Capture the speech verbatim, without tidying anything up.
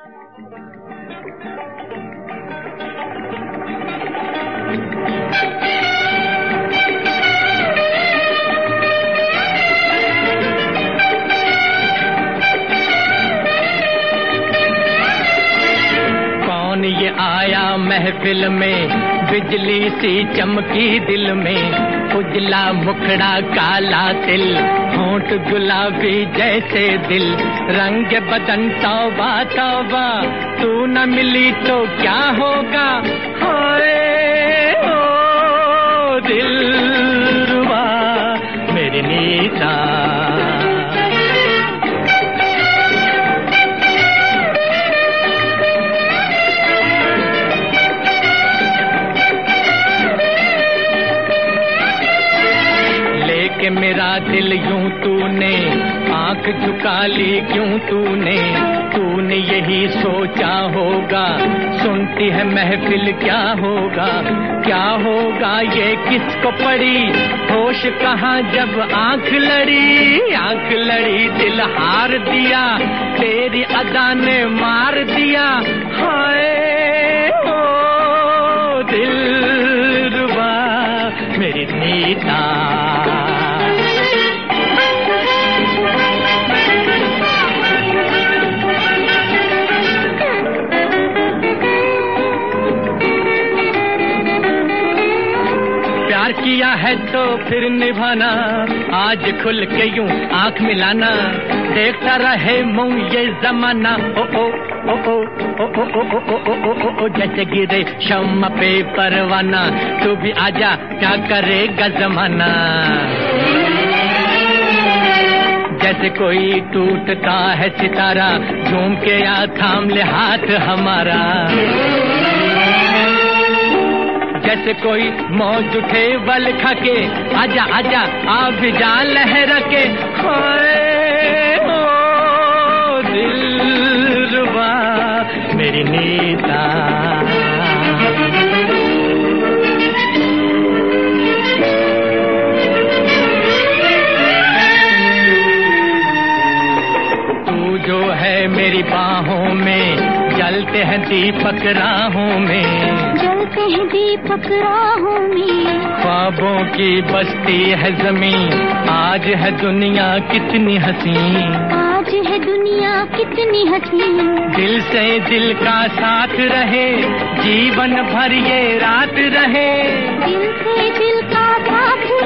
ये आया महफिल में बिजली सी चमकी दिल में, उजला मुखड़ा काला तिल, होंठ गुलाबी जैसे दिल, रंग बदन तौबा तौबा, तू न मिली तो क्या होगा, हाय ओ दिलरुबा मेरी नीता। मेरा दिल यूं तूने आंख झुका ली क्यों तूने, तूने यही सोचा होगा सुनती है महफिल क्या होगा, क्या होगा ये किसको पड़ी, होश कहाँ जब आंख लड़ी, आंख लड़ी दिल हार दिया, तेरी अदा ने मार दिया, हाय ओ दिलरुबा मेरी नीता। किया है तो फिर निभाना, आज खुल के यूं आंख मिलाना, देखता रहे मुंह ये जमाना, ओ ओ ओ ओ ओ ओ ओ ओ ओ ओ ओ जैसे गिरे शम्मा पे परवाना, तू भी आजा क्या करेगा जमाना, जैसे कोई टूटता है सितारा, झूम के या थाम ले हाथ हमारा, जैसे कोई मौज उठे बल खाके, आजा आजा आ भी जा लहरा के, हाय ओ दिलरुबा मेरी नीता। तू जो है मेरी बाहों में, जलते हैं दीपक राहों में, जलते हैं दीपक राहों में, ख्वाबों की बस्ती है ज़मीं, आज है दुनिया कितनी हसी, आज है दुनिया कितनी हसी, दिल से दिल का साथ रहे, जीवन भर ये रात रहे, दिल से दिल का साथ